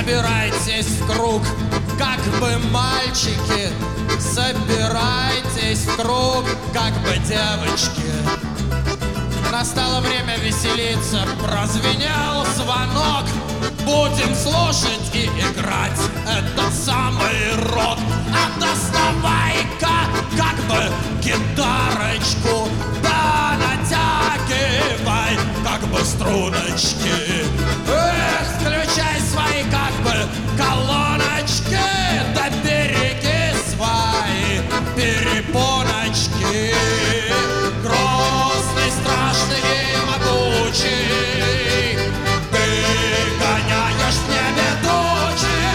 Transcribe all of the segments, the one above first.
Собирайтесь в круг, как бы мальчики, собирайтесь в круг, как бы девочки. Настало время веселиться, прозвенел звонок. Будем слушать и играть этот самый рок. А доставай-ка как бы гитарочку, да натягивай как бы струночки. Эх, включай свои как бы колоночки, да береги свои перепоночки. Грозный, страшный и могучий, ты гоняешь в небе тучи.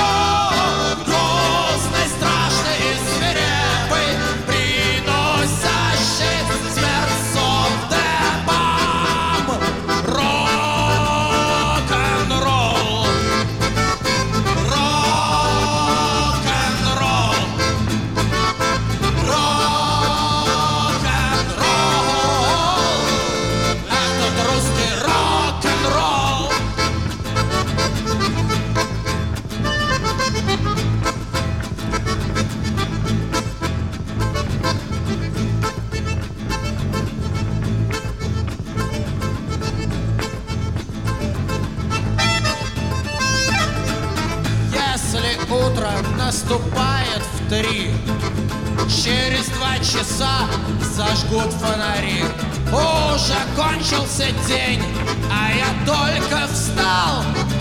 Грозный, страшный и свирепый, приносящий смерть совдепам. Рок-н-ролл, рок-н-ролл, рок-н-ролл. Этот русский рок-н-ролл. Если утро наступает в 3, через 2 часа зажгут фонари. Уже кончился день, а я только встал,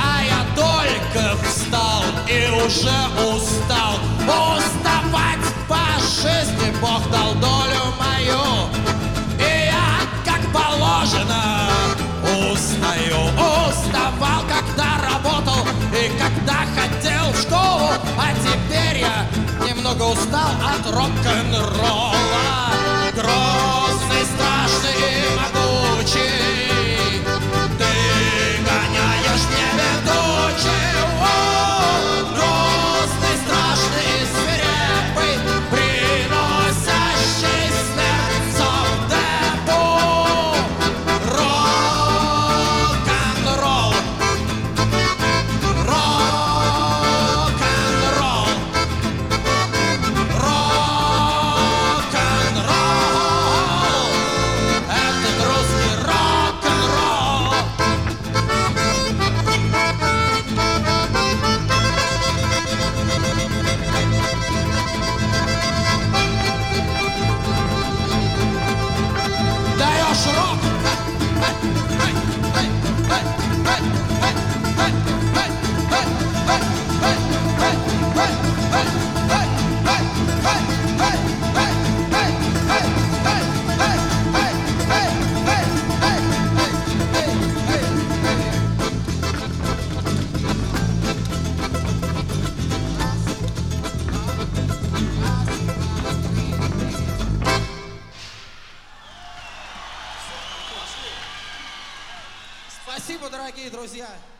и уже устал. Уставать по жизни Бог дал долю мою, и я, как положено, устаю. Уставал, когда работал и когда ходил в школу, а теперь я немного устал от рок-н-ролла. Грозный, страшный и могучий, ты гоняешь в небе тучи. Грозный, страшный и свирепый, приносящий смерть совдепу. Рок-н-ролл, рок-н-ролл, рок-н-ролл. Этот русский рок-н-ролл. Даешь рок. Спасибо, дорогие друзья.